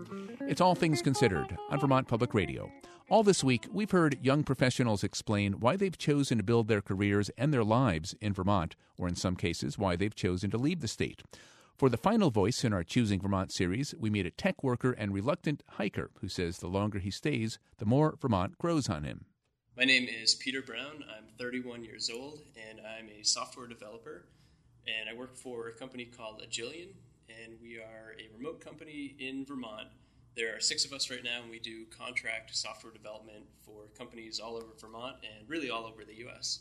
It's All Things Considered on Vermont Public Radio. All this week, we've heard young professionals explain why they've chosen to build their careers and their lives in Vermont, or in some cases, why they've chosen to leave the state. For the final voice in our Choosing Vermont series, we meet a tech worker and reluctant hiker who says the longer he stays, the more Vermont grows on him. My name is Peter Brown. I'm 31 years old, and I'm a software developer. And I work for a company called Agilion, and we are a remote company in Vermont. There are 6 of us right now, and we do contract software development for companies all over Vermont and really all over the U.S.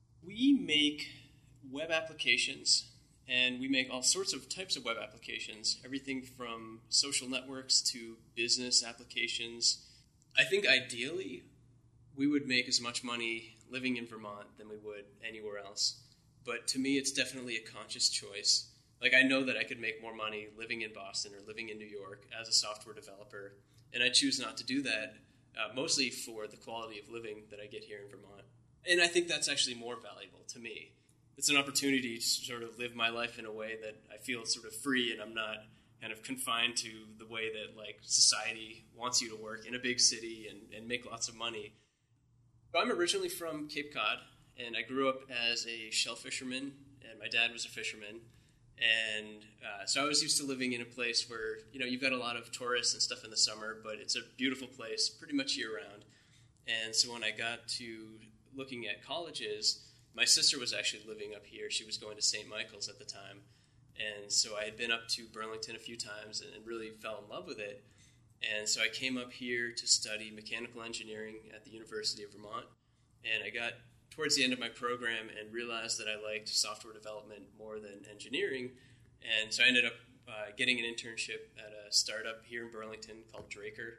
We make web applications, and we make all sorts of types of web applications, everything from social networks to business applications. I think ideally, we would make as much money living in Vermont than we would anywhere else. But to me, it's definitely a conscious choice. Like, I know that I could make more money living in Boston or living in New York as a software developer, and I choose not to do that, mostly for the quality of living that I get here in Vermont. And I think that's actually more valuable to me. It's an opportunity to sort of live my life in a way that I feel sort of free, and I'm not kind of confined to the way that, like, society wants you to work in a big city and make lots of money. I'm originally from Cape Cod, and I grew up as a shell fisherman, and my dad was a fisherman. And so I was used to living in a place where, you know, you've got a lot of tourists and stuff in the summer, but it's a beautiful place pretty much year-round. And so when I got to looking at colleges, my sister was actually living up here. She was going to St. Michael's at the time. And so I had been up to Burlington a few times and really fell in love with it. And so I came up here to study mechanical engineering at the University of Vermont. And I got towards the end of my program and realized that I liked software development more than engineering. And so I ended up getting an internship at a startup here in Burlington called Draker.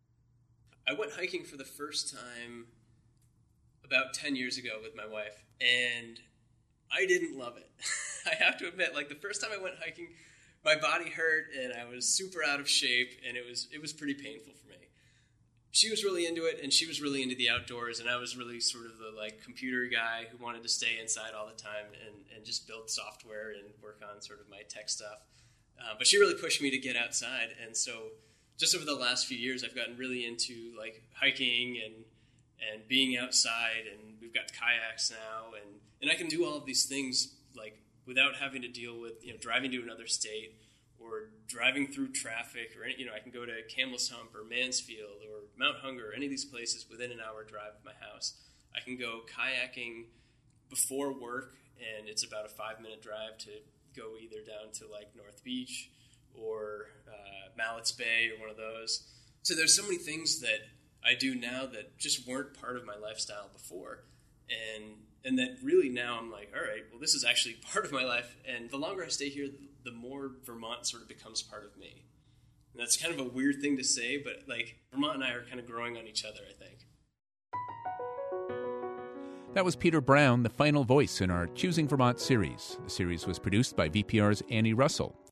I went hiking for the first time about 10 years ago with my wife, and I didn't love it. I have to admit, like, the first time I went hiking, my body hurt and I was super out of shape, and it was pretty painful for me. She was really into it, and she was really into the outdoors, and I was really sort of the, like, computer guy who wanted to stay inside all the time and just build software and work on sort of my tech stuff. But she really pushed me to get outside, and so just over the last few years, I've gotten really into, like, hiking and being outside, and we've got kayaks now, and I can do all of these things, like, without having to deal with, you know, driving to another state or driving through traffic, or, you know, I can go to Campbell's Hump or Mansfield or Mount Hunger or any of these places within an hour drive of my house. I can go kayaking before work, and it's about a 5-minute drive to go either down to, like, North Beach or Mallett's Bay or one of those. So there's so many things that I do now that just weren't part of my lifestyle before. And that really now I'm like, all right, well, this is actually part of my life. And the longer I stay here, the more Vermont sort of becomes part of me. And that's kind of a weird thing to say, but, like, Vermont and I are kind of growing on each other, I think. That was Peter Brown, the final voice in our Choosing Vermont series. The series was produced by VPR's Annie Russell.